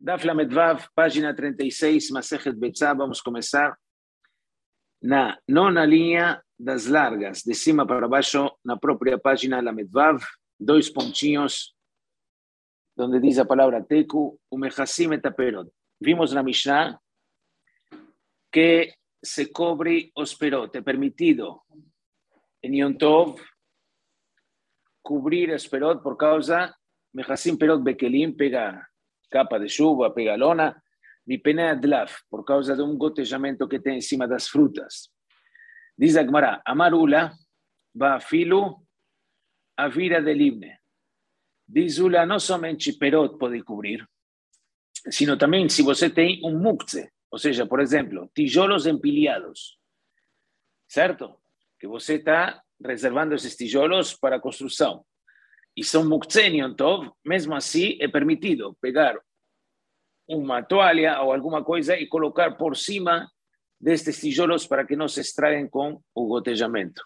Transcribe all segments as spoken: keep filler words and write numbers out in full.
Daf Lamed Vav, página treinta y seis, Masejet Betzá. Vamos a comenzar na nona linha das largas, de cima para baixo, na própria página Lamed Vav, dois pontinhos, donde diz a palavra Teku, Umechassim et Aperot. Vimos na Mishnah que se cobre os perot, é permitido em Yom Tov cobrir os perot por causa, Mechassim perot bekelim, pega capa de chuva, pega lona, mi pene adlaf, por causa de um gotejamento que tem em cima das frutas. Diz a Gemara, Amarula, Ba'afilu, Avira de Libne. Diz Ula, não somente perot pode cobrir, sino também se você tem um muktzeh, ou seja, por exemplo, tijolos empilhados, certo? Que você está reservando esses tijolos para a construção. E são muktzeh em Yom Tov, mesmo assim é permitido pegar uma toalha ou alguma coisa e colocar por cima destes tijolos para que não se estraguem com o gotejamento.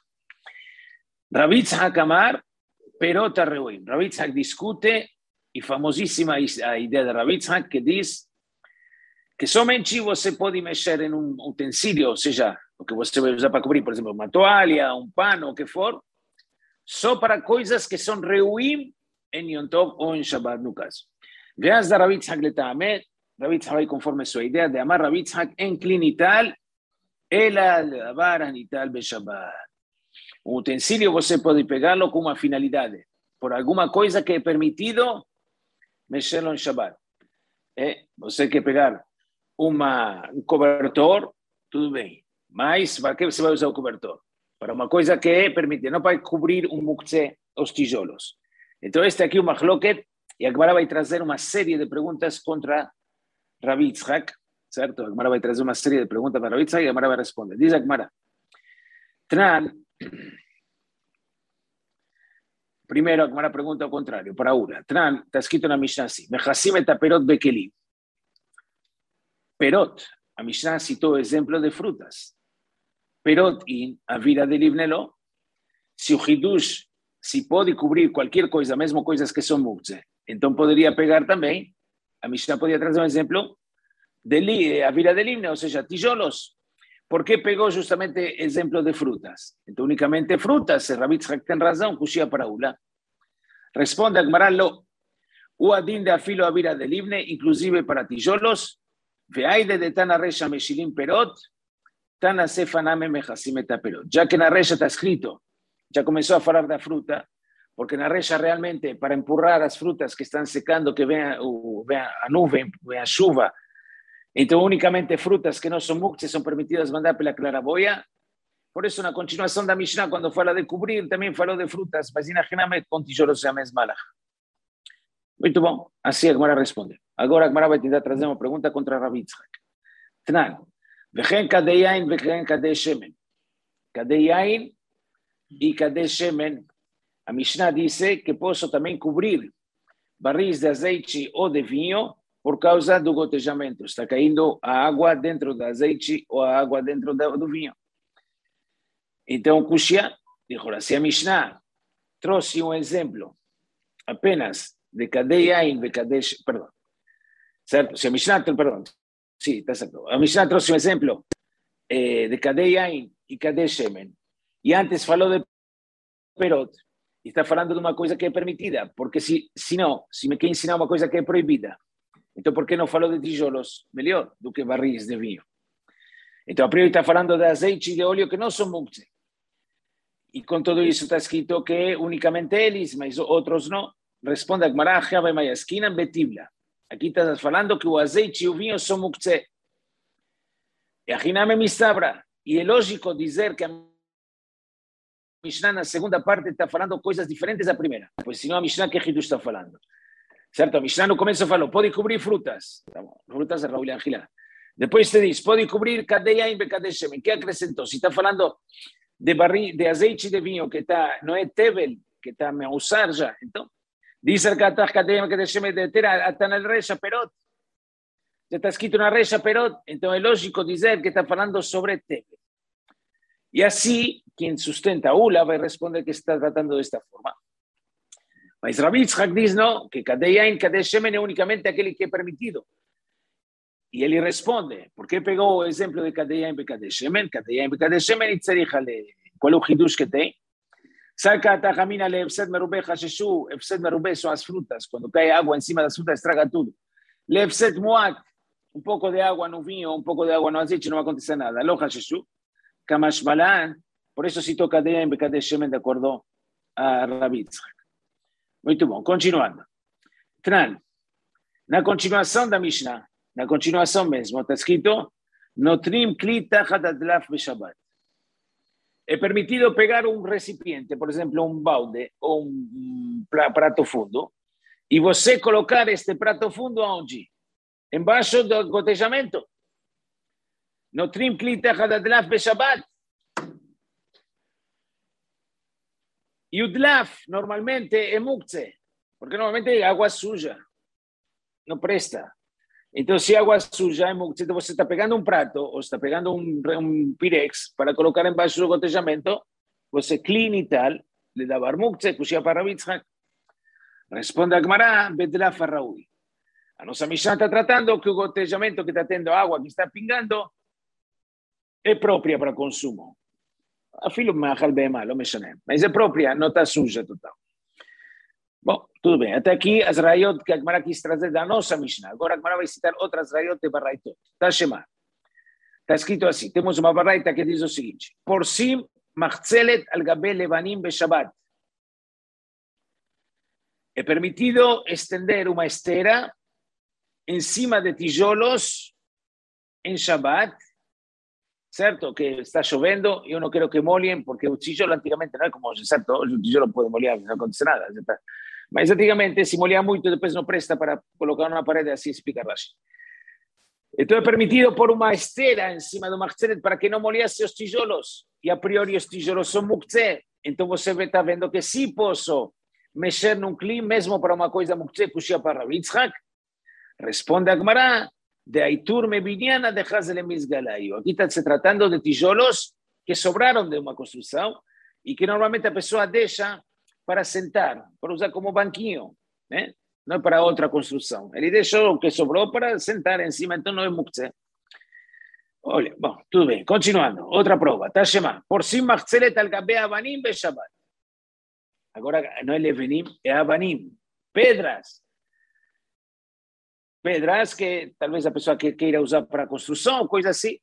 Rav Yitzhak Amar, perot arreuim. Rav Yitzhak discute, e famosíssima a ideia de Rav Yitzhak, que diz que somente você pode mexer em um utensílio, ou seja, o que você vai usar para cobrir, por exemplo, uma toalha, um pano, o que for, só para coisas que são reuim em Yom Tov ou em Shabbat, no caso. Veas da Rav Yitzhak letame, Rav Yitzhak vai conforme sua ideia de amar Rav Yitzhak en klinital, ela lavar anital be Shabbat. Um utensílio você pode pegá-lo com uma finalidade, por alguma coisa que é permitido mexê-lo em Shabbat. É, você quer pegar uma, um cobertor, tudo bem, mas para que você vai usar o cobertor? Para uma coisa que é permitida, não para cobrir um muktzeh, os tijolos. Então este aqui é o machloket, e a Gemara vai trazer uma série de perguntas contra Rav Yitzhak, certo? A Gemara vai trazer uma série de perguntas para Rav Yitzhak e a Gemara vai responder. Diz a Gemara, Tran, primeiro a Gemara pergunta ao contrário, para Ura. Tran, está escrito na Mishnah assim, Mechassim et Aperot bekelim. Perot, a Mishnah citou o exemplo de frutas. Perot in Avira de Livnelo, se o Hidush se pode cobrir qualquer coisa, mesmo coisas que são muktzeh, então poderia pegar também, a Mishnah poderia trazer um exemplo de Avira de Livne, ou seja, tijolos. Por que pegou justamente exemplo de frutas? Então unicamente frutas, se Rav Yitzhak tem razão, Kushia para Ula. Responde a Gemara, lo, o adin de afilo Avira de Livne, inclusive para tijolos, veaide de Tana Resha Meshilim Perot, Tana Sefaname Mechassim et Aperot. Já que na Resha está escrito, já começou a falar da fruta, porque na Resha realmente, para empurrar as frutas que estão secando, que venha, venha a nuvem, venha a chuva, então unicamente frutas que não são muktzeh são permitidas mandar pela claraboia. Por isso, na continuação da Mishnah, quando fala de cobrir, também falou de frutas, mas imagina-me com tijolos é a mesma malach. Muito bom, assim a Gemara responde. Agora a Gemara vai tentar trazer uma pergunta contra Rav Yitzhak. Tnan, vechen kadei yain, vechen kadei shemen. Kadei yain e kadei shemen. A Mishnah diz que posso também cobrir barris de azeite ou de vinho por causa do gotejamento. Está caindo a água dentro do azeite ou a água dentro do vinho. Então, Kushia, dijo, se a Mishnah trouxe um exemplo apenas de kadei yain, de kadei shemen, perdão, certo? Se a Mishnah, perdão, sim, está certo. A Mishnah trouxe um exemplo eh, de kadei yain e kadei shemen, e antes falou de perot, e está falando de uma coisa que é permitida, porque se, se não, se me quer ensinar uma coisa que é proibida, então por que não falou de tijolos? Melhor do que barris de vinho. Então a priori está falando de azeite e de óleo que não são muktzeh. E com tudo isso está escrito que unicamente eles, mas outros não. Responde a Gemara, Java e Mayaskina, Betibla. Aqui está falando que o azeite e o vinho são muktzeh. E a Hiname Mistabra. E é lógico dizer que a Mishnah na segunda parte está falando coisas diferentes da primeira, pois senão a Mishnah que Hidush está falando. Certo? A Mishnah no começo falou, pode cobrir frutas. Tá bom, frutas de Raul Angila. Depois te diz, pode cobrir kadei yain be kadei shemen. Que acrescentou? Se está falando de, barri, de azeite e de vinho, que está, não é tevel, que está a usar já. Então, diz que está kadei yain be kadei shemen de ter até na Resha Perot. Já está escrito na Resha Perot. Então é lógico dizer que está falando sobre tevel. E assim, quem sustenta a Ula vai responder que está tratando desta forma. Mas Rav Yitzhak diz não, que kadei yain, kadei shemen é unicamente aquele que é permitido. E ele responde, por que pegou o exemplo de Kadeyam Bekadei Shemen? Kadeyam Bekadei Shemen e Tzericha le... Qual é o hidush que tem? Saca a tajamina le Efsed Merubeh Hasheshu, Efsed Merubeh são as frutas, quando cai água em cima das frutas estraga tudo. Le Efsed Muat, um pouco de água no vinho, um pouco de água no azeite, não vai acontecer nada. Lo Hasheshu, Kamash Balan, por isso citou Kadeyam Bekadei Shemen de acordo a Rabi Yitzhak. Muito bom, continuando. Tran, na continuação da Mishnah, na continuação mesmo, está escrito, Notrim Kli Tachat Adlaf Beshabbat. É permitido pegar um recipiente, por exemplo, um balde ou um prato fundo, e você colocar este prato fundo aonde? Embaixo do gotejamento. Notrim Kli Tachat Adlaf Beshabbat. E o Dlaf normalmente é muktzeh, porque normalmente é água suja, não presta. Então, se a água suja é muktzeh, você está pegando um prato ou está pegando um, um pirex para colocar embaixo do gotejamento, você clean e tal, le dá bar muktzeh, kushia para Rabi Yitzhak. Responde a Gemara, bedlaf arraui. A nossa Mishnah está tratando que o gotejamento que está tendo água que está pingando é própria para consumo. Afilo מאכל בהמה, לא משנה. mas é própria, não está suja total. Bom, tudo bem. Até aqui as raiot que a Gemara quis trazer da nossa Mishnah. Agora a Gemara vai citar outras raiot de Baraitot. Está chamado. Está escrito assim. Temos uma Baraita que diz o seguinte. Porsim machzelet al gabe levanim beshabbat. É permitido estender uma esteira em cima de tijolos em Shabbat. Certo? Que está chovendo, eu não quero que molhem, porque o tijolo antigamente não é como hoje, certo? Hoje o tijolo pode molhar, não acontece nada. Mas antigamente, se molhar muito, depois não presta para colocar na parede, assim explica Rashi. Então é permitido pôr uma esteira em cima do machzelet para que não molhasse os tijolos. E a priori os tijolos são muktzeh. Então você está vendo que se posso mexer num clim, mesmo para uma coisa muktzeh, kushia para Rabi Yitzhak. Responde a Gemara. De Aitur Mebiniana de Hazel Misgalaio. Aqui está se tratando de tijolos que sobraram de uma construção e que normalmente a pessoa deixa para sentar, para usar como banquinho, né? Não é para outra construção. Ele deixou o que sobrou para sentar em cima, então não é muktzeh. Olha, bom, tudo bem. Continuando, outra prova. Está chamando. Por cima, machzelet al gabe avanim be Shabbat. Agora não é levenim, é avanim. Pedras. Pedras que talvez a pessoa que queira usar para construção, coisa assim.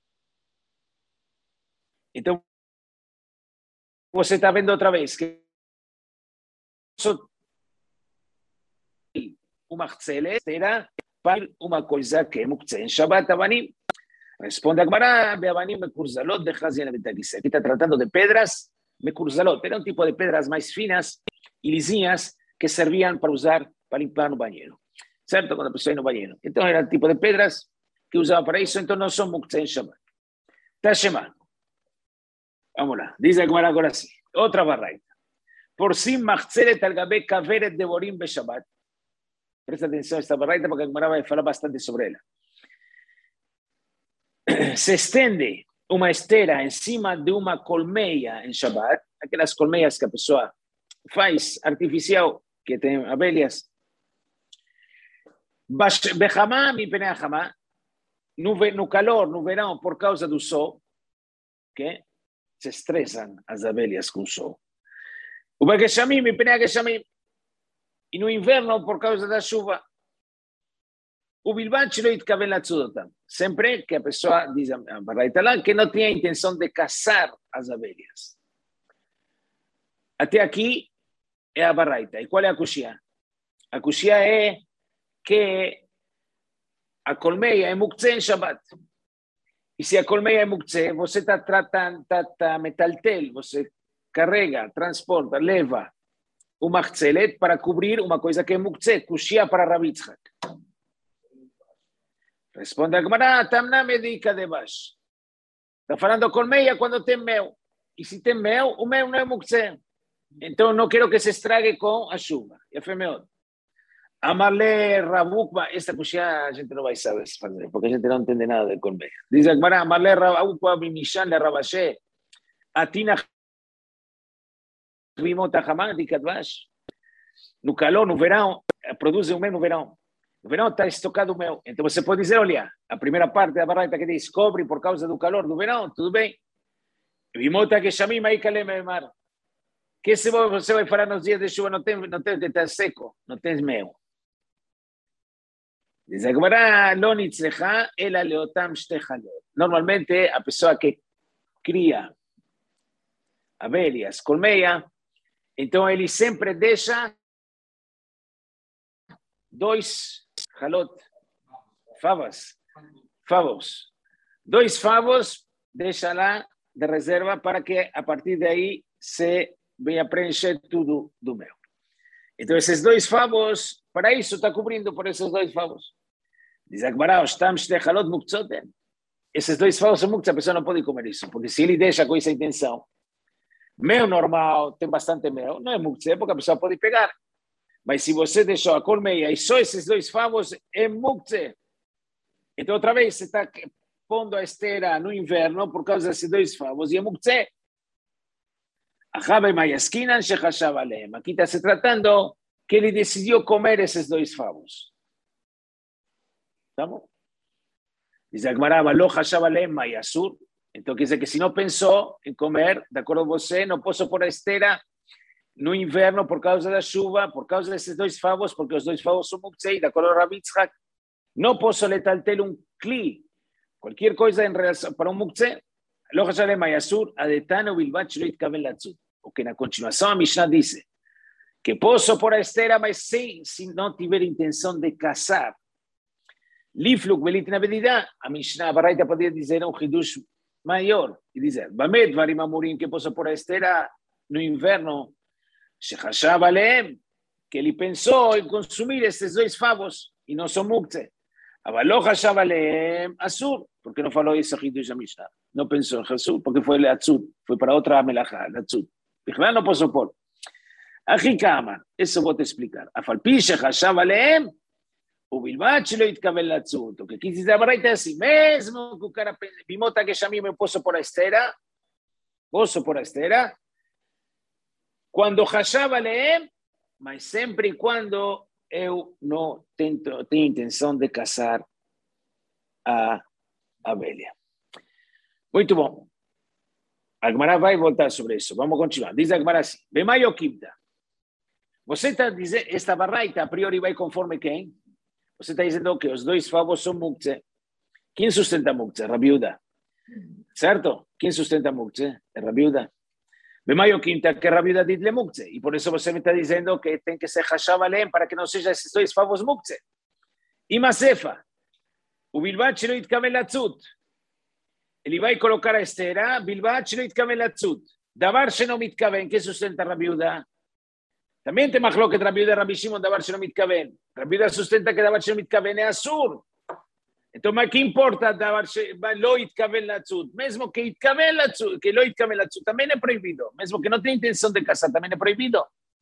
Então, você está vendo outra vez que uma machzelet era para uma coisa que é muktzeh em Shabbat avanim. Responde a Gemara, beavanim mekurzalot de Hazien Betagise. Aqui está tratando de pedras mekurzalot. Era um tipo de pedras mais finas e lisinhas que serviam para usar para limpar no banheiro. Certo? Quando a pessoa ia no banheiro. Então, era o tipo de pedras que usava para isso, então não são muktzeh em Shabbat. Está chamando. Vamos lá. Diz a Gemara agora sim. Outra barraita. Por sim, machzelet al gabe kaveret devorim be Shabbat. Presta atenção a esta barraita, porque a Gemara vai falar bastante sobre ela. Se estende uma esteira em cima de uma colmeia em Shabbat, aquelas colmeias que a pessoa faz artificial, que tem abelhas. Bechamá, mi pene achamá, no calor, no verão, por causa do sol, que se estressam as abelhas com o sol. O begeshamim, mi pene geshamim, e no inverno, por causa da chuva. O bilbat não itkaven latzudotam. Sempre que a pessoa diz a barraita lá que não tinha a intenção de caçar as abelhas. Até aqui é a barraita. E qual é a kushia? A kushia é que a colmeia é muktzeh em Shabbat. E se a colmeia é muktzeh, você está tratando, está tá metaltel, você carrega, transporta, leva o machzelet para cobrir uma coisa que é muktzeh, kushia para Rabi Yitzhak. Responde a Gemara, tamna medica de baixo. Está falando colmeia quando tem mel. E se tem mel, o mel não é muktzeh. Então não quero que se estrague com a chuva. E a femeot. Amarle Rabukba, esta kushia a gente não vai saber fazer, porque a gente não entende nada de colmeia. Diz a Gemara, Amarle Rabukba bimishan le Rabashe, atina vimota jamás de Kadvash. No calor, no verão, produz o mel no verão. O verão está estocado o meu. Então você pode dizer, olha, a primeira parte da baraita que diz, cobre por causa do calor do verão, tudo bem. Vimota que chamim aí calememar. Que se você vai falar nos dias de chuva, não tem, não tem, está seco, não tem mel. Diz a Gemara, lo nitzlecha, ela leotam shtechalot. Normalmente, a pessoa que cria abelhas, colmeia, então ele sempre deixa dois halot, favas, favos. Dois favos, deixa lá de reserva para que a partir daí se venha preencher tudo do mel. Então, esses dois favos, para isso está cobrindo por esses dois favos. Diz a Gemara, esses dois favos são muktzot, a pessoa não pode comer isso, porque se ele deixa com essa intenção, mel normal, tem bastante mel, não é muktzot, porque a pessoa pode pegar. Mas se você deixou a colmeia e só esses dois favos, é muktzot. Então, outra vez, você está pondo a esteira no inverno por causa desses dois favos, e é muktzot. Aqui está se tratando que ele decidiu comer esses dois favos. Tá bom? Diz a Gemara, então quer dizer que se não pensou em comer, de acordo com você, não posso pôr a esteira no inverno por causa da chuva, por causa desses dois favos, porque os dois favos são muktzei, de acordo com Rabi Yitzhak. Não posso letaltel um kli, qualquer coisa em relação para um muktzei. O que na continuação a Mishnah diz que posso pôr a esteira, mas sem, se não tiver intenção de caçar. Lifluk belit na medida, a Mishnah, a Baraita poderia dizer um hidush maior, e dizer, Bamed varim amurim, que posso pôr a esteira no inverno, shechashav aleem, que ele pensou em consumir esses dois favos, e não são muktzeh. Avalo hashav aleem asur, porque não falou esse hidush da Mishnah. Não pensou em asur, porque foi leatzut, foi para outra melachá, leatzut. Bichlal não posso pôr. Achikama, isso vou te explicar. Afalpi shechashav aleem, o bilbat lo itkavel latzut. O que quis dizer a Baraita é assim, mesmo que o cara pense, bimota que chamim, eu posso pôr a esteira, posso pôr a esteira, quando hashav aleem, mas sempre e quando eu não tento, tenho intenção de caçar a abelha. Muito bom. A Gemara vai voltar sobre isso. Vamos continuar. Diz a Gemara assim, Bemaio Kibda. Você está dizendo, esta Baraita a priori vai conforme quem? Você está dizendo que os dois favos são muktzeh. Quem sustenta muktzeh? Rabi Yehuda. Certo? Quem sustenta muktzeh? É Rabi Yehuda. Bemaio Kibda que Rabi Yehuda diz le muktzeh. E por isso você me está dizendo que tem que ser hashav aleem para que não seja esses dois favos muktzeh. E Masefa. O bilbat shelo yitkaven latzut. Ele vai colocar a esteira, bilbat shelo yitkaven latzut. Davar shelo mitkaven, que sustenta Rabi Yehuda? Também tem machloket Rabi Yehuda e Rabi Shimon, davar shelo mitkaven. Rabi Yehuda sustenta que davar shelo mitkaven é asur. Então, mas que importa davar lo yitkaven latzut? Mesmo que yitkaven latzut, que lo yitkaven latzut também é proibido. Mesmo que não tenha intenção de casar, também é proibido.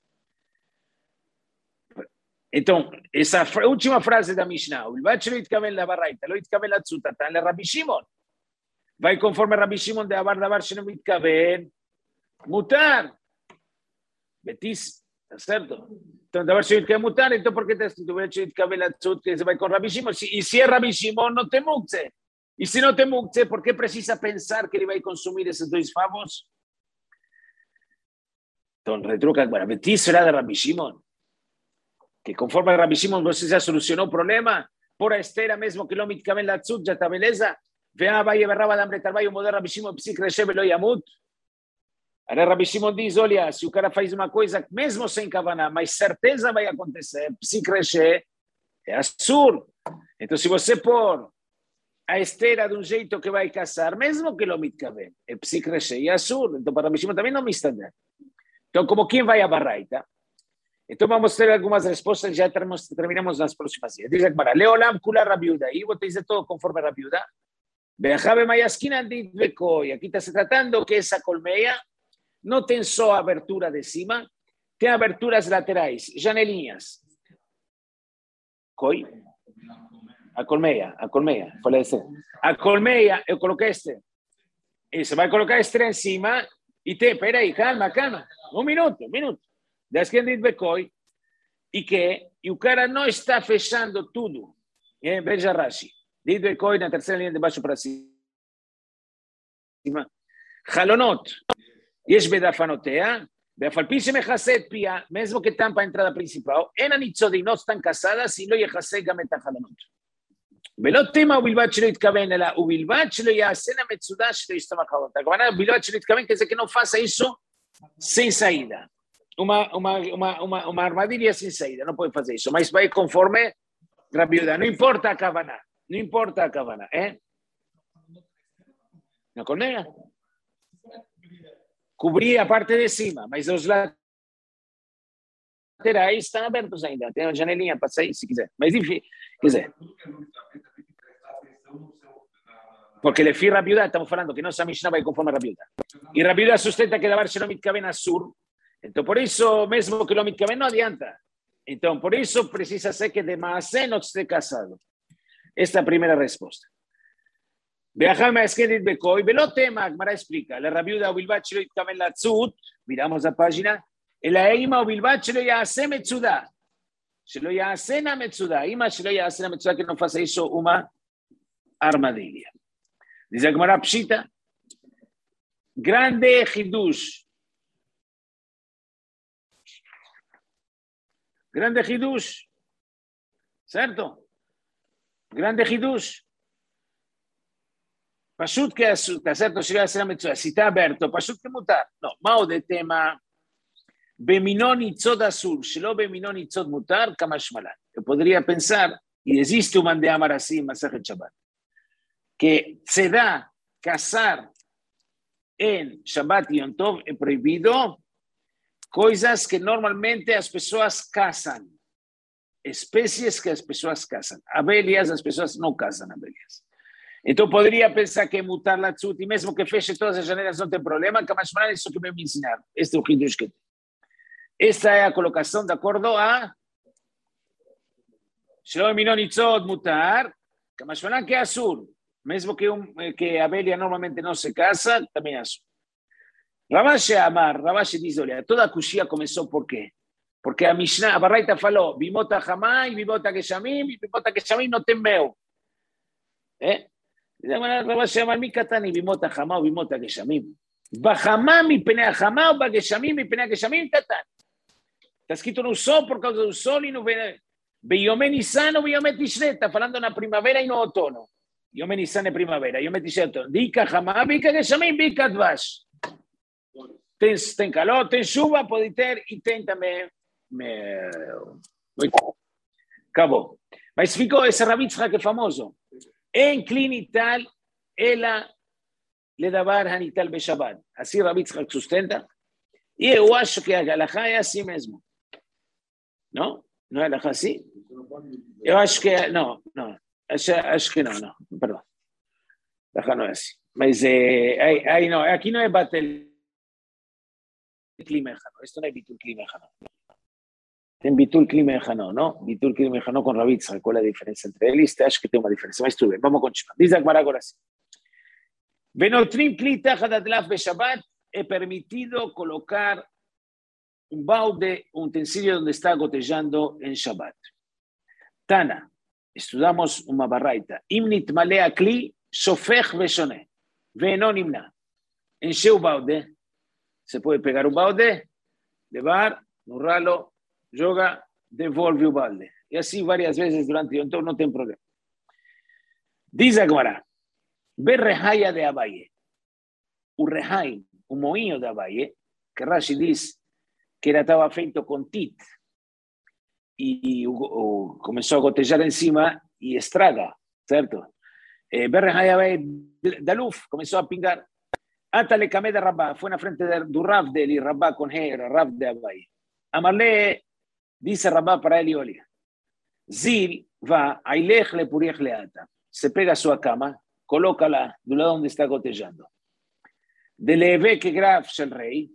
Então, essa última frase da Mishnah, bilbat shelo yitkaven la baraita, lo yitkaven latzut, está em Rabi Shimon. Vai conforme Rabi Shimon de davar davar shelo mitkaven, mutar. Betis. ¿Está certo? Então, davar shelo mitkaven mutar, então por que está escrito bilbat shelo yitkaven latzut, que se vai com Rabi Shimon? E se é Rabi Shimon, não tem muktzeh. E se não tem muktzeh, por que precisa pensar que ele vai consumir esses dois favos? Então, retruca agora. Betis será de Rabi Shimon. Que conforme Rabi Shimon você já solucionou o problema, por a esteira mesmo que lo mitkaven latzut, já está beleza? Vea, vai berraba de hambre, vai o modelo Rabi Shimon, psic recebe lo yamut. Aí Rabi Shimon diz, olha, se o cara faz uma coisa, mesmo sem kavaná, mas certeza vai acontecer, psic recebe, é assur. Então, se você pôr a esteira de um jeito que vai caçar, mesmo que lo mitkaven, é psic recebe, é assur. Então, para Rabi Shimon também não me estender. Então, como quem vai a Baraita? Então, vamos ter algumas respostas, já terminamos nas próximas dias. Diz a Gemara, Leolam kula Rabi Yehuda, e vou te dizer todo conforme Rabi Yehuda. Aqui está se tratando que essa colmeia não tem só abertura de cima, tem aberturas laterais, janelinhas. Coi? A colmeia, a colmeia. A colmeia, eu coloquei este. E você vai colocar este em cima e tem, espera aí, calma, calma. Um minuto, um minuto. Das que diz becoi e que e o cara não está fechando tudo. É, veja Rashi. Dit Bekoi na terceira linha de baixo para cima. Halonot. יש בדפנותיה, ואף על פי שמכסה את פיה, mesmo que tampa a entrada principal, אין הניצודים, לא están casadas, y לא יכסה גם את החלונות. ולא תימה ובלבד שלא יתכוון, אלא ובלבד שלא יעשנה מצודה שלא יסתמך חלונות. הכוונה ובלבד שלא יתכוון, que que no faça isso sem saída. Uma, uma, uma, uma, uma armadilha sem saída, não pode fazer isso, mas vai conforme Rabi Yehuda, não importa a kavaná, não importa a kavaná, é? Na cornea? Cobrir a parte de cima, mas os laterais estão abertos ainda. Tem uma janelinha para sair, se quiser. Mas enfim, quiser. Porque le fi Rabi Yehuda, estamos falando que nossa Mishnah vai conforme a Rabi Yehuda. E Rabi Yehuda sustenta que davar não mitkaven asur. Então, por isso, mesmo que lo mitkaven, não adianta. Então, por isso, precisa ser que de maasé não esteja casado. Esta é a primeira resposta. Viajar más que dit Bekoi, velo tema, Gmara explica, la rabiuda ubilbat shelo yitkaven latzut, miramos la página, el aima ubilbat shelo yaase metzuda, shelo yaase na metzuda, ima shelo yaase na metzuda, que no faça eso uma armadilha. Dice Gmara Pshita, grande hidush, grande hidush, ¿cierto? Grande hidush. פשוט כעשרת שלא יעשה למצויה, סיטה אברטו, פשוט כמותר. לא, מהו דתמה? במינו ניצוד אסור, שלא במינו ניצוד מותר, כמה שמלן. podría pensar, y existe un de amar así en Masejet Shabbat, que se da cazar en Shabbat y Yom Tov es prohibido cosas que normalmente las personas cazan, especies que las personas cazan. Abelhas, las personas no cazan abelhas. Então, poderia pensar que mutar la tzut, e mesmo que feche todas as janelas, não tem problema, que mais é isso que vai me ensinar. Este é o Hidush que tem. Esta é a colocação de acordo a Shalom Minon Itzod mutar, que mais que é azul. Mesmo que, um, que a abelha normalmente não se casa, também é azul. Ravashi Amar, Ravashi diz, olha, toda a Kushia começou por quê? Porque a Mishnah, a Baraita falou, Bimota Hamai, Bimota Keshamim, Bimota Keshamim não tem mel. É? רבשי אמר מי קטני בימות החמה ובימות הגשמים? בחמה מפני החמה ובגשמים מפני הגשמים קטן. Está escrito no sol por causa do sol e no Yomé Nisan o Yomé Tishrei. Está falando na primavera e no outono. Yomé Nisan é primavera, Yomé Tishrei é outono. Dica Hamá, Dica Geshamim, Dica Dvash. Tem, tem calor, tem chuva, pode ter, e tem também... Acabou. Mas ficou esse Rabi Yitzhak que é famoso. En clinital, ela le davar hanital beshabbat. Así Rabi Yitzhak sustenta. Y eu acho que a halajá é assim mesmo. Não? Não é halajá assim? Eu acho que... Não, não. Acho, acho que não, não. Perdão. Halajá não é assim. Mas é, aí, aí não. Aqui não é bater clima ejano. Esto no é bitul clima ejano. Tem bitul clima ejano, ¿no? Bitul clima ejano con Rabi Yitzhak. ¿Cuál es la diferencia entre él? Acho que tem uma diferença. Mas tudo bem. Vamos continuar. Diz a Gemara agora assim. Venotrim kli tachat adlaf beshabbat. É permitido colocar um balde, um utensílio onde está gotejando em Shabbat. Tana, estudamos uma baraita. Imnit malea kli, shofech veshone. Venon imna. Encheu o balde. Se pode pegar o balde, levar, no ralo, joga, devolve o balde. E assim várias vezes durante o então não tem problema. Diz a Gemara, berrehaya de Abaye. O rehaim, o moinho da Abaye, que Rashi diz que ele estava feito com tit e, e o, o, começou a gotejar em cima e estraga, certo? Eh, Berrehai Abaye da luz começou a pingar. Atale Kameh de Rabá, foi na frente do Rav dele, Rabá com He, Rav de Abaye. Amarle, disse Rabá para ele, olha, Zil va, ailech le puriech leata. Se pega a sua cama, coloca-la do lado onde está gotejando. De leve que graf shel rei,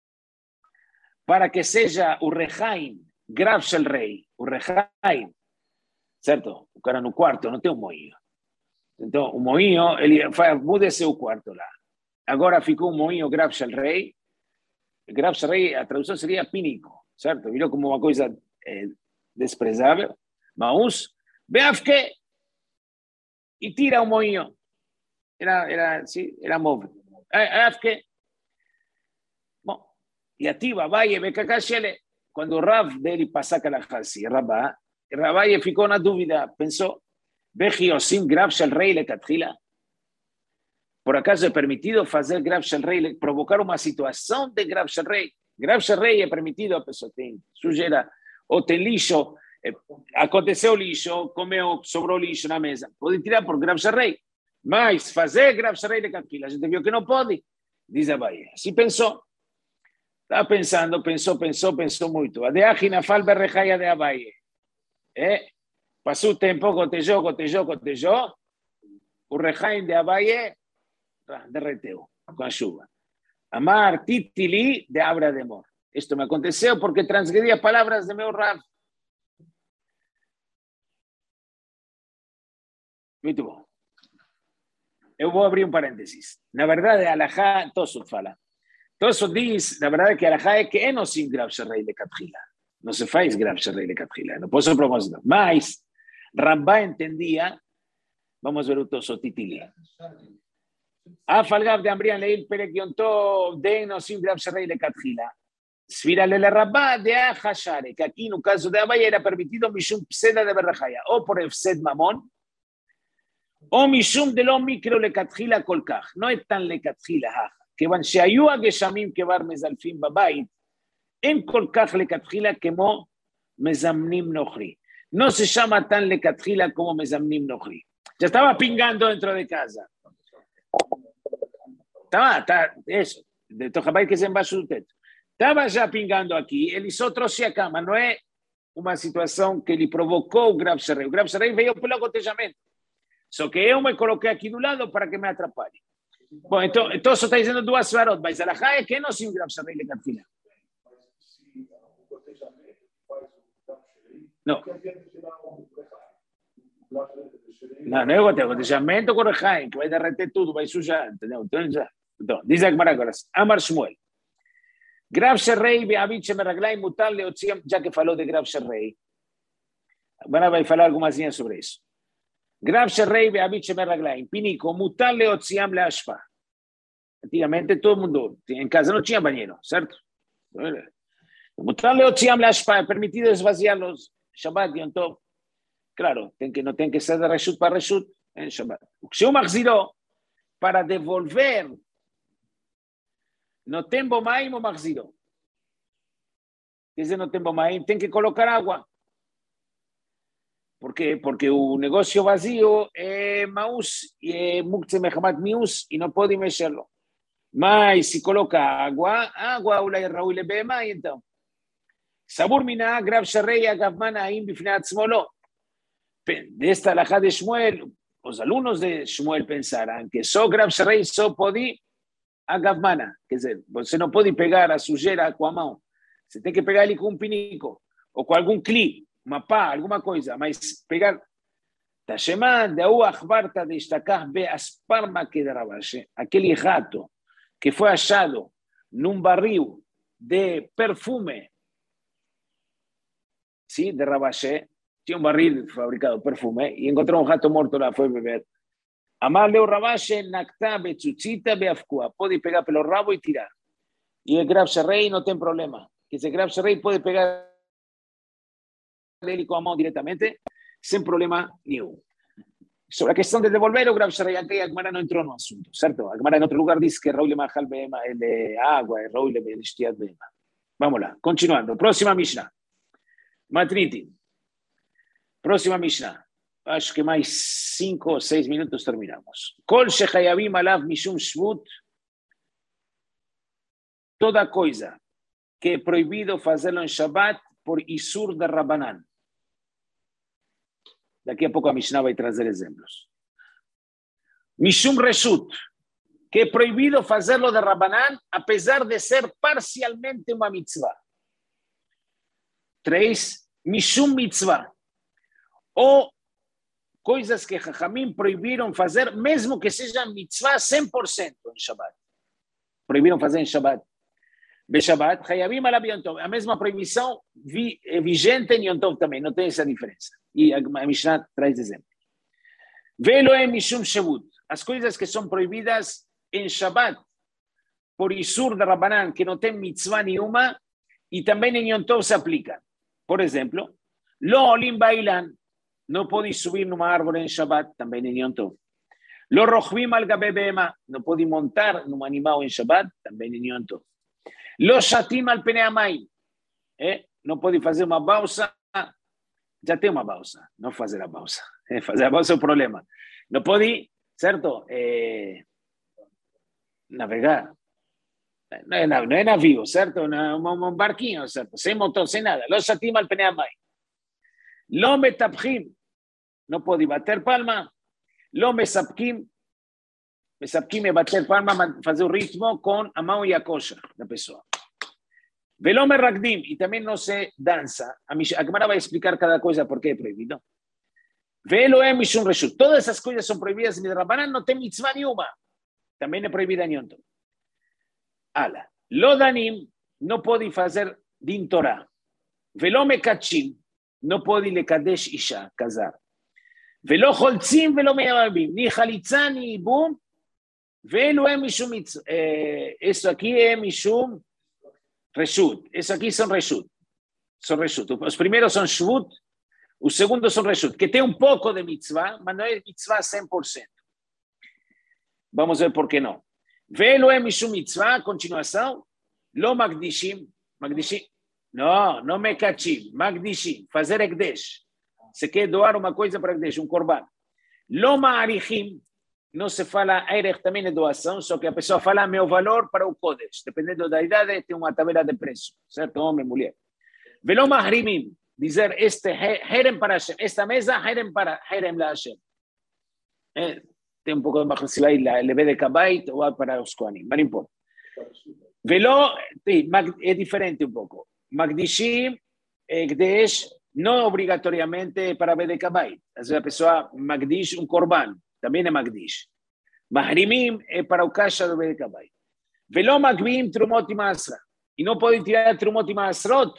para que seja o rehaim, graf shel rei, o rehaim, certo? O cara no quarto não tem um moinho. Então, o moinho, ele faz, muda-se o quarto lá. Agora ficou um moinho graf shel rei. Graf shel rei, a tradução seria pínico, certo? Virou como uma coisa eh, desprezável, Maús, Beafke, e tira o moinho. Era, era, sim, era móvel. Beafke. Bom, e ativa, vai, Bekakashele. Quando o Rav dele passa aquela Hassi, Rabá, Rabá ficou na dúvida, pensou, Bechi Osim Grav Shel Rei Lekatchila. Por acaso é permitido fazer Grav Shel Rei, provocar uma situação de Grav Shel Rei? Grav Shel Rei é permitido, a pessoa tem sujeira, ou tem lixo, é, aconteceu lixo, comeu, sobrou lixo na mesa, pode tirar por Grav Shel Rei. Mas fazer Grav Shel Rei Lekatchila, a gente viu que não pode, diz a Bahia. Assim pensou. Estava pensando, pensou, pensou, pensou muito. A de Agina Falber Rejaia de Abaye. É? Passou o tempo, gotejou, gotejou, gotejou. O Rejaim de Abaye derreteu com a chuva. Amar Titili de Abra de Mor. Isto me aconteceu porque transgredia palavras de meu Rav. Muito bom. Eu vou abrir um parênteses. Na verdade, Alajá, Tosut fala. Tosut diz, na verdade, que Alajá é que é não sim Grav Shel Rei Lekatchila. Não se faz Grav Shel Rei Lekatchila. Não posso propósito. Mas, Rambá entendia, vamos ver o Tosut Titili. Afalgav de Ambrian Leil Perekionto de não sim Grav Shel Rei Lekatchila. Sfira Lele Rabá de Ahashare, que aqui no caso de Abaye era permitido Mishum Pseda de Berrajaya, ou por Efsed Mamon, או משום דלא מיקרו לכתחילה כל כך, לא איתן לכתחילה, כיוון שהיו הגשמים כבר מזלפים בבית, אין כל כך לכתחילה כמו מזמנים נוכרי. No se llama tan לכתחילה como מזמנים נוכרי. Ya estaba pingando dentro de casa. Estaba, está, eso, de Tojabay que se embaixo do teto. Estava já pingando aqui, ele só trouxe a cama, não é uma situação que lhe provocou o Grav Shel Rei. O Grav Shel Rei veio pelo gotejamento. Só que eu me coloquei aqui do lado para que me atrapalhe. Bom, então, então só está dizendo duas svarot, mas a Alajá é que não se Grav Shel Rei Lekatchila. Não. Não, não é o gotejamento com o Rechaim, que vai derreter tudo, vai sujar, entendeu? Então, já. Então, diz a Gemara agora, Amar Shmuel. Grav Shel Rei be'avit shemeraglaim mutar leotziam, já que falou de Grav Shel Rei. Agora vai falar algumas linhas sobre isso. Grav Shel Rei be'avit shemeraglaim, pinico, mutar leotziam leashpa. Antigamente todo mundo, em casa não tinha banheiro, certo? Mutar leotziam leashpa, é permitido esvaziá-los Shabbat e Yom Tov. Claro, tem que, não tem que ser de reshut para reshut em Shabbat. O que se o maxirou para devolver no tem bomaim ou maxirou. Quer dizer, não tem bomaim, tem que colocar água. Por quê? Porque o negócio vazio é maus, é muktzeh mechamat mius e não pode mexê-lo. Mas se coloca água, água ulai raui lebema, então. Sabur mina, Grav Shel Rei, agavman aim bifnei atzmo. Desta alajá de Shmuel, os alunos de Shmuel pensaram que só Grav Shel Rei só pode agavmana, quer dizer, você não pode pegar a sujeira com a mão, você tem que pegar ele com um pinico, ou com algum cli, uma pá, alguma coisa, mas pegar Tashemá de u achbarta de estakar be asparma que de Rabashi, aquele rato que foi achado num barril de perfume, sim, de Rabashi, tinha um barril fabricado de perfume e encontrou um rato morto lá, foi beber. Amar leu Rabashi, nakta betzutzita beafkua, pode pegar pelo rabo e tirar. E o Grav Shel Rei não tem problema, que esse Grav Shel Rei pode pegar ele com a mão diretamente, sem problema nenhum. Sobre a questão de devolver o Grav Shel Rei, aqui a Gemara não entrou no assunto, certo? A Gemara em outro lugar diz que Raul Mahal Behema é de água, é Raul Behema. Vamos lá, continuando. Próxima Mishnah. Matriti. Próxima Mishnah. Acho que mais cinco ou seis minutos terminamos. Kol shechayavim alav mishum shvut. Toda coisa que é proibido fazê-lo em Shabbat por Isur de Rabanan. Daqui a pouco a Mishnah vai trazer exemplos. Mishum Reshut, que é proibido fazê-lo de Rabanan, apesar de ser parcialmente uma mitzvah. Três, Mishum Mitzvah, ou coisas que Chachamim proibiram fazer, mesmo que sejam mitzvah cem por cento em Shabbat. Proibiram fazer em Shabbat. Beshabbat, Hayabim ala Yom Tov. A mesma proibição vi, é vigente em Yom Tov também, não tem essa diferença. E a Mishnah traz exemplo. Veloem mishum shevut. As coisas que são proibidas em Shabbat, por Isur de Rabbanan, que não tem mitzvah nenhuma, e também em Yom Tov se aplica. Por exemplo, Lo olim bailan, não pode subir numa árvore em Shabbat, também em Yom Tov. Lo rochvim al gabe behema, não pode montar num animal em Shabbat, também em Yom Tov. Lo shatim al pnei hamayim, eh? Não pode fazer uma balsa, já tem uma balsa, não fazer a balsa. Eh? Fazer a balsa é o problema. Não pode, certo? Eh, navegar. Não é, não é navio, certo? Um, um barquinho, certo? Sem motor, sem nada. Lo shatim al pnei hamayim. Lo metapchim, não pode bater palma. Lo mesapkim, mesapkim é bater palma, fazer o ritmo com a mão e a coxa da pessoa. Velo meragdim, e também não se dança. A Gemara vai explicar cada coisa porque é proibido. Velo é mishum reshut. Todas essas coisas são proibidas em Rabbanan, não tem mitzvah nenhuma. Também é proibida em Yom Tov. Ala. Lo danim, não pode fazer din Torah. Velo mekachim, não pode lekadesh isha, casar. Velo choltzim, velo meyabim. Ni chalitza, ni ibum. Velo é mishum mitzvah. Isso aqui é mishum reshut. Isso aqui são reshut. São reshut. Os primeiros são shvut, os segundos são reshut, que tem um pouco de mitzvah, mas não é mitzvah cem por cento. Vamos ver por que não. Velo é mishum mitzvah, continuação. Lo magdishim. Magdishim. Não, não mekachim. Magdishim. Fazer ekdesh. Você quer doar uma coisa para ekdesh, um korban. Lo ma'arichim. Não se fala erech também é doação, só que a pessoa fala meu valor para o kodesh. Dependendo da idade, tem uma tabela de preço. Certo? Homem, mulher. Velo mahrimim. Dizer este herem para Hashem. Esta mesa, herem para herem la Hashem. É, tem um pouco de baixo, se vai leve de kabait ou para os kohanim. Mas não importa. Velo, é diferente um pouco. Magdishim, ekdesh, não obrigatoriamente para leve de kabait. Às vezes a pessoa magdish um korban. Também é magdish. Mahrimim é para o caixa do leve de kabait. Velo magvim trumot e masra. E não pode tirar trumot e masrot.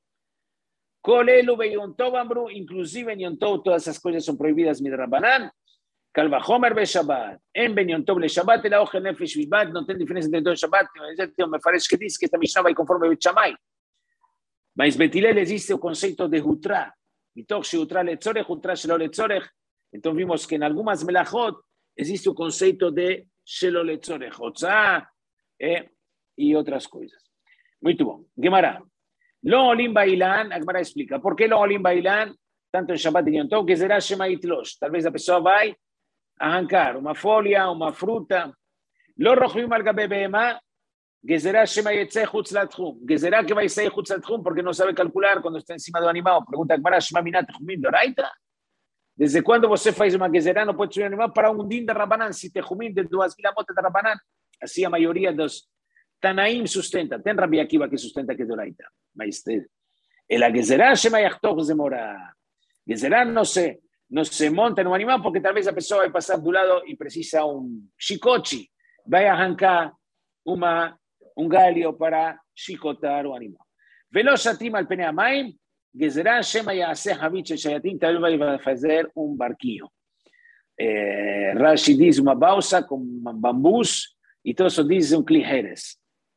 Kolelu ve Yom Tov amru, inclusive em Yom Tov todas essas coisas são proibidas midrabanan. Kalvachomer be Shabbat. Em ben Yom Tov le Shabbat ela ochel nefesh bilbad. Não tem diferença entre Yom Tov e Shabbat. Me parece que diz que esta Mishnah vai conforme Bet Shammai. Mas Bet Hillel existe o conceito de Hutra. Mitoch she Hutra letzorech, Hutra shelo letzorech. Então vimos que em algumas melachot existe o conceito de shelo letzorech, Hotzah eh, e outras coisas. Muito bom. Gemara. Lo olim bailan, a Gemara explica. ¿Por qué lo olim bailan? Tanto en Shabbat y en Yom Tov, que será Shema Itlosh. Tal vez la persona vai arrancar uma folha, uma fruta. Lo rochvim al gabe behema, que será Shema Yetzeh chutz latchum. Que será que vai sair chutz latchum porque no sabe calcular cuando está encima do animal. Pregunta a Gemara, Shema minat chumim doraita? Desde quando você faz uma gezerá, não pode subir animal para um din de Rabbanan, se te chumim de duas mil amotas de Rabbanan. Assim a maioria dos Tanaim sustenta. Tem Rabi Akiva que sustenta que doraita. Mas el gezerá Shema yachtoch zemora. Gezerá no se, no se monta en un animal porque tal vez la persona va a pasar de un lado y precisa un chicochi. Va a arrancar uma, un galio para chicotar un animal. Velo shatim al pnei hamayim. Gezerá Shema yaseh havit shel shayatim. Tal vez va a hacer un barquillo. Eh, Rashi dice una balsa con bambús y todo eso dice un kli heres.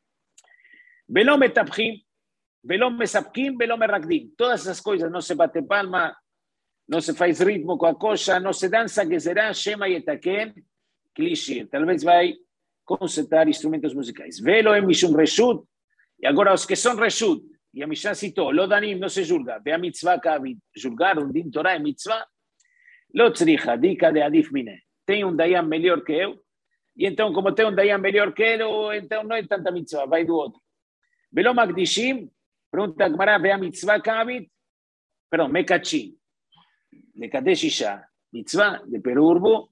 Velo metapchim. Velo mesapkim, velo merakdim. Todas essas coisas, não se bate palma, não se faz ritmo com a coxa, não se dança, que será Shema Yetaken, clichê. Talvez vai consertar instrumentos musicais. Velo é mishum reshut, e agora os que são reshut, e a Mishnah citou, lo danim não se julga, ve a mitzvah kavid, julgar um din Torah é mitzvah, lo tzricha, dica de adif mine. Tem um dayan melhor que eu, e então como tem um dayan melhor que eu, então não é tanta mitzvah, vai do outro. Velo magdishim, Pregunta Gemara, ve a mitzvah kabit, perdão, mekachim, lekadesh isha, mitzvah de perurbo,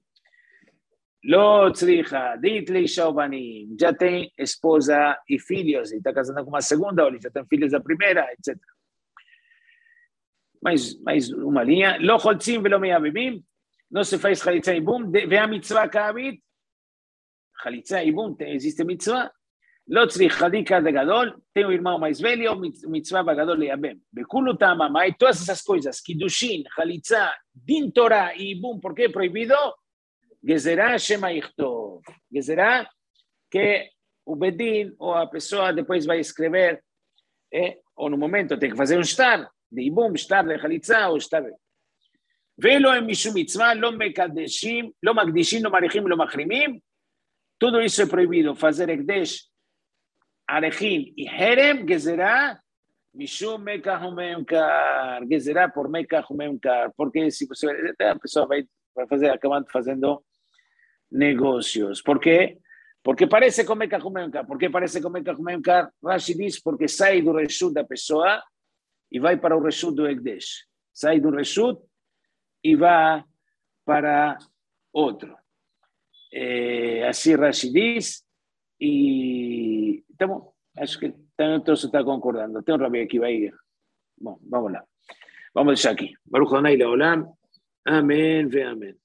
lo tzricha, dit leisha banim, já tem esposa e filhos, e está casando com uma segunda, ou já tem filhos da primeira, etcétera. Mais, mais uma linha, lo choltzim velo meyabimim, não se faz chalitza e bum, ve a mitzvah kabit, chalitza e bum, existe mitzvah, Lotzri Hadika de Gadol, tem um irmão mais velho, mitzvah Gadol Leabem. Bekulu Tamama, e todas essas coisas, Kiddushin, Halitza, Din Torah e Ibum, por que é proibido? Gezerá Shema Ichtov. Gezerá, que o Bedin, ou a pessoa depois vai escrever, é, ou no momento tem que fazer um shtar, de Ibum, shtar de Halitza, ou shtar de... Velo em Mishum Mitzvah, lo Mekadeshim, lo Magdishim, lo Marichim, lo Machrimim, tudo isso é proibido, fazer Ekdesh, Arechim e Herem, Gezerá, Mishum Mekah Umemkar, Gezerá por Mekah Umemkar, porque se você, a pessoa vai, vai fazer, acabando fazendo negócios. Por quê? Porque parece com Mekah Umemkar. Por que parece com Mekah Umemkar? Rashi diz, porque sai do Reshut da pessoa e vai para o Reshut do Ekdesh. Sai do Reshut e vai para outro. É, assim Rashi diz, e então, acho que também todos estão concordando. Tem um Rabi aqui, vai. Bom, vamos lá. Vamos deixar aqui. Baruch Adonai Leolam. Amém ve amém.